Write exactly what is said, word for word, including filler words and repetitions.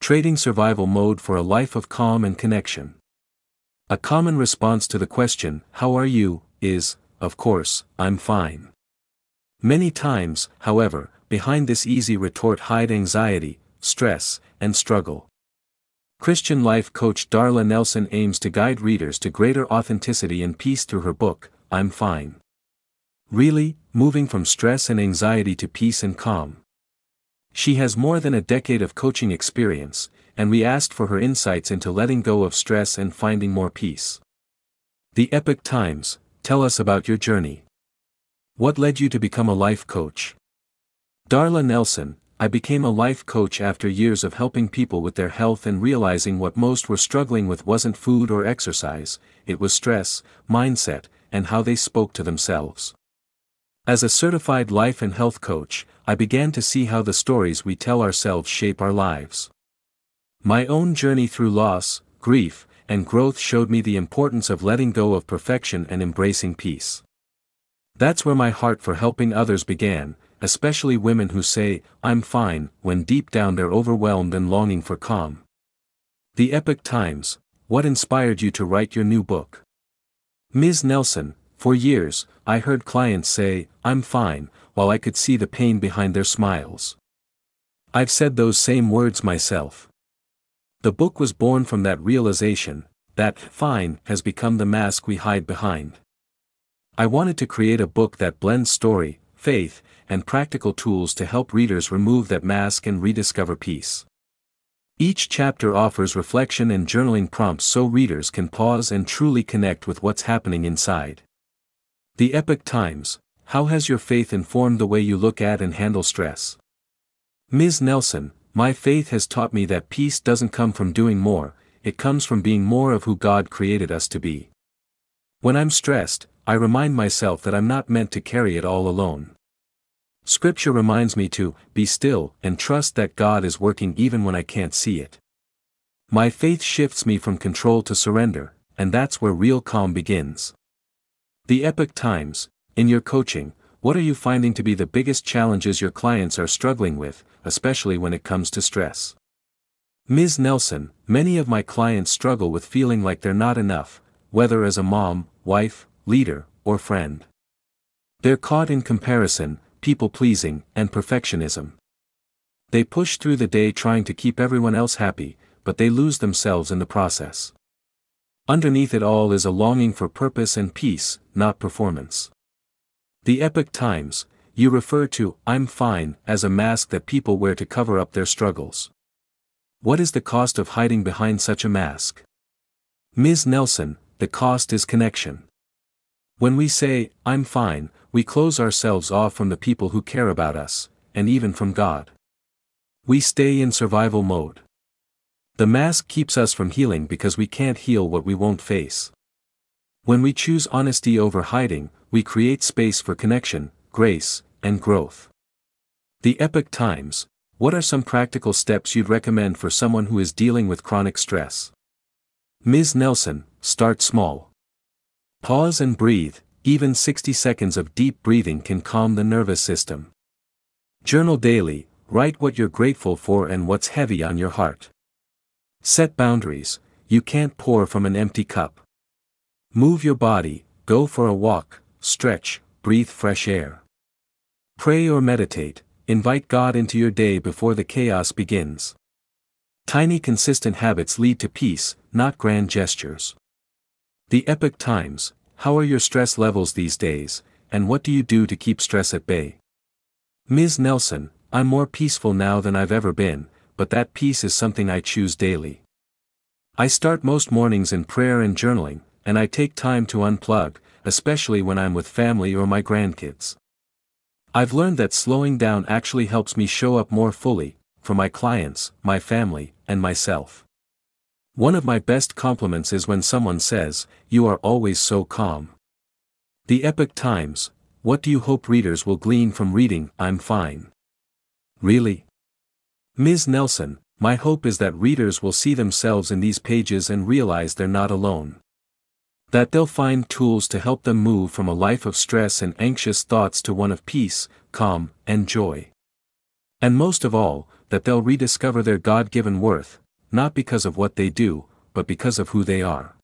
Trading survival mode for a life of calm and connection. A common response to the question, "How are you?" is, of course, "I'm fine." Many times, however, behind this easy retort hide anxiety, stress, and struggle. Christian life coach Darla Nelson aims to guide readers to greater authenticity and peace through her book, I'm Fine. Really, moving from stress and anxiety to peace and calm. She has more than a decade of coaching experience, and we asked for her insights into letting go of stress and finding more peace. The Epoch Times, tell us about your journey. What led you to become a life coach? Darla Nelson, I became a life coach after years of helping people with their health and realizing what most were struggling with wasn't food or exercise, it was stress, mindset, and how they spoke to themselves. As a certified life and health coach, I began to see how the stories we tell ourselves shape our lives. My own journey through loss, grief, and growth showed me the importance of letting go of perfection and embracing peace. That's where my heart for helping others began, especially women who say, "I'm fine," when deep down they're overwhelmed and longing for calm. The Epoch Times, what inspired you to write your new book? Miz Nelson, for years, I heard clients say, "I'm fine," while I could see the pain behind their smiles. I've said those same words myself. The book was born from that realization, that fine has become the mask we hide behind. I wanted to create a book that blends story, faith, and practical tools to help readers remove that mask and rediscover peace. Each chapter offers reflection and journaling prompts so readers can pause and truly connect with what's happening inside. The Epoch Times, how has your faith informed the way you look at and handle stress? Miz Nelson, my faith has taught me that peace doesn't come from doing more, it comes from being more of who God created us to be. When I'm stressed, I remind myself that I'm not meant to carry it all alone. Scripture reminds me to be still and trust that God is working even when I can't see it. My faith shifts me from control to surrender, and that's where real calm begins. The Epoch Times, in your coaching, what are you finding to be the biggest challenges your clients are struggling with, especially when it comes to stress? Miz Nelson, many of my clients struggle with feeling like they're not enough, whether as a mom, wife, leader, or friend. They're caught in comparison, people-pleasing, and perfectionism. They push through the day trying to keep everyone else happy, but they lose themselves in the process. Underneath it all is a longing for purpose and peace, not performance. The Epoch Times, you refer to "I'm fine" as a mask that people wear to cover up their struggles. What is the cost of hiding behind such a mask? Miz Nelson, the cost is connection. When we say, "I'm fine," we close ourselves off from the people who care about us, and even from God. We stay in survival mode. The mask keeps us from healing because we can't heal what we won't face. When we choose honesty over hiding, we create space for connection, grace, and growth. The Epoch Times, what are some practical steps you'd recommend for someone who is dealing with chronic stress? Miz Nelson, start small. Pause and breathe, even sixty seconds of deep breathing can calm the nervous system. Journal daily, write what you're grateful for and what's heavy on your heart. Set boundaries, you can't pour from an empty cup. Move your body, go for a walk, stretch, breathe fresh air. Pray or meditate, invite God into your day before the chaos begins. Tiny consistent habits lead to peace, not grand gestures. The Epoch Times, how are your stress levels these days, and what do you do to keep stress at bay? Miz Nelson, I'm more peaceful now than I've ever been, but that peace is something I choose daily. I start most mornings in prayer and journaling, and I take time to unplug, especially when I'm with family or my grandkids. I've learned that slowing down actually helps me show up more fully, for my clients, my family, and myself. One of my best compliments is when someone says, "You are always so calm." The Epoch Times, what do you hope readers will glean from reading I'm Fine? Really? Miz Nelson, my hope is that readers will see themselves in these pages and realize they're not alone. That they'll find tools to help them move from a life of stress and anxious thoughts to one of peace, calm, and joy. And most of all, that they'll rediscover their God-given worth, not because of what they do, but because of who they are.